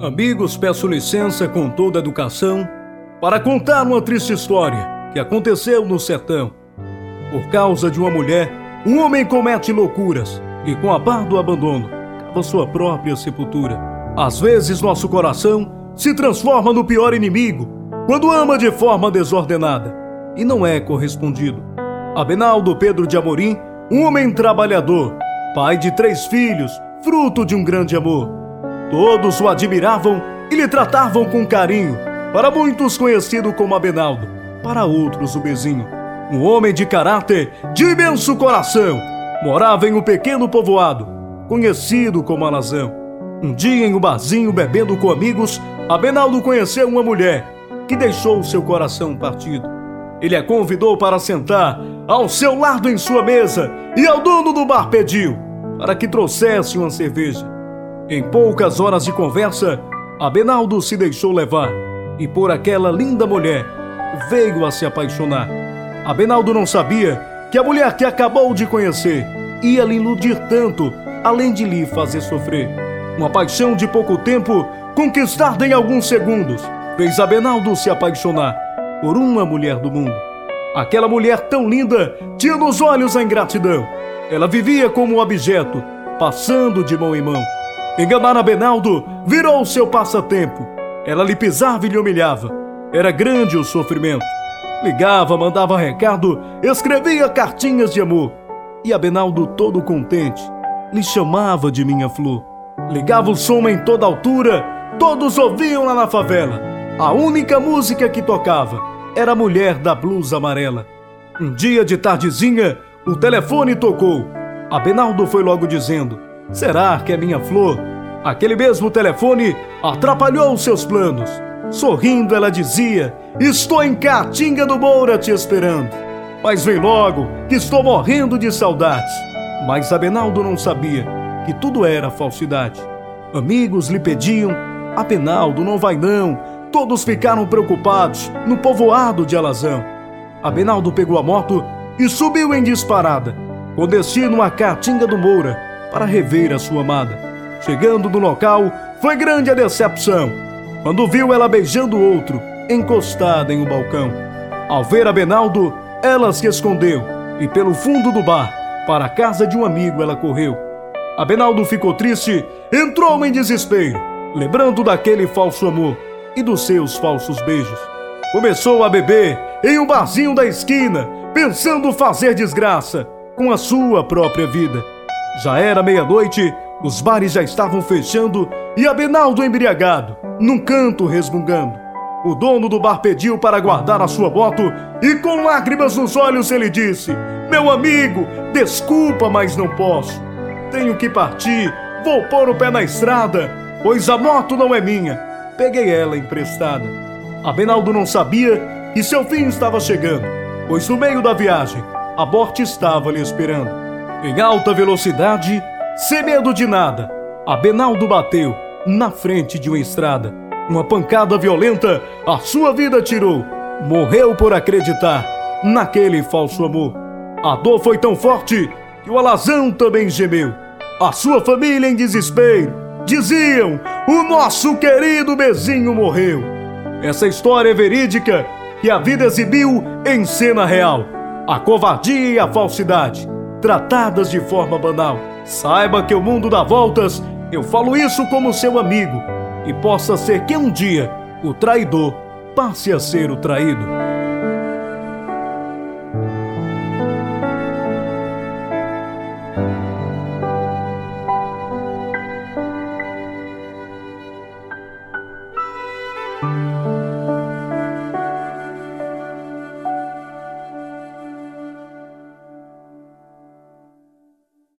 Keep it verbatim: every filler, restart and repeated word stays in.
Amigos, peço licença com toda a educação para contar uma triste história que aconteceu no sertão. Por causa de uma mulher, um homem comete loucuras e com a par do abandono, cava sua própria sepultura. Às vezes nosso coração se transforma no pior inimigo quando ama de forma desordenada e não é correspondido. Abenaldo Pedro de Amorim, um homem trabalhador, pai de três filhos, fruto de um grande amor. Todos o admiravam e lhe tratavam com carinho. Para muitos conhecido como Abenaldo, para outros o Bezinho. Um homem de caráter, de imenso coração, morava em um pequeno povoado, conhecido como Alazão. Um dia em um barzinho, bebendo com amigos, Abenaldo conheceu uma mulher que deixou seu coração partido. Ele a convidou para sentar ao seu lado em sua mesa e ao dono do bar pediu para que trouxesse uma cerveja. Em poucas horas de conversa, Abenaldo se deixou levar e por aquela linda mulher veio a se apaixonar. Abenaldo não sabia que a mulher que acabou de conhecer ia lhe iludir tanto, além de lhe fazer sofrer. Uma paixão de pouco tempo, conquistada em alguns segundos, fez Abenaldo se apaixonar por uma mulher do mundo. Aquela mulher tão linda tinha nos olhos a ingratidão. Ela vivia como um objeto, passando de mão em mão. Enganar Abenaldo virou seu passatempo. Ela lhe pisava e lhe humilhava. Era grande o sofrimento. Ligava, mandava recado, escrevia cartinhas de amor. E Abenaldo, todo contente, lhe chamava de minha flor. Ligava o som em toda altura, todos ouviam lá na favela. A única música que tocava era a mulher da blusa amarela. Um dia de tardezinha, o telefone tocou. Abenaldo foi logo dizendo: será que é minha flor? Aquele mesmo telefone atrapalhou seus planos. Sorrindo ela dizia: estou em Caatinga do Moura te esperando. Mas vem logo, que estou morrendo de saudades. Mas Abenaldo não sabia que tudo era falsidade. Amigos lhe pediam: Abenaldo, não vai não. Todos ficaram preocupados no povoado de Alazão. Abenaldo pegou a moto e subiu em disparada, com destino a Caatinga do Moura, para rever a sua amada. Chegando no local, foi grande a decepção quando viu ela beijando outro, encostada em um balcão. Ao ver Abenaldo, ela se escondeu e pelo fundo do bar, para a casa de um amigo ela correu. Abenaldo ficou triste, entrou em desespero, lembrando daquele falso amor e dos seus falsos beijos. Começou a beber em um barzinho da esquina, pensando fazer desgraça com a sua própria vida. Já era meia-noite, os bares já estavam fechando e Abenaldo embriagado, num canto resmungando. O dono do bar pediu para guardar a sua moto e com lágrimas nos olhos ele disse: meu amigo, desculpa, mas não posso. Tenho que partir, vou pôr o pé na estrada, pois a moto não é minha. Peguei ela emprestada. Abenaldo não sabia que seu fim estava chegando, pois no meio da viagem, a morte estava lhe esperando. Em alta velocidade, sem medo de nada, Abenaldo bateu na frente de uma estrada. Uma pancada violenta a sua vida tirou. Morreu por acreditar naquele falso amor. A dor foi tão forte que o Alazão também gemeu. A sua família em desespero diziam: o nosso querido Bezinho morreu. Essa história é verídica que a vida exibiu em cena real. A covardia e a falsidade, tratadas de forma banal. Saiba que o mundo dá voltas, eu falo isso como seu amigo. E possa ser que um dia o traidor passe a ser o traído.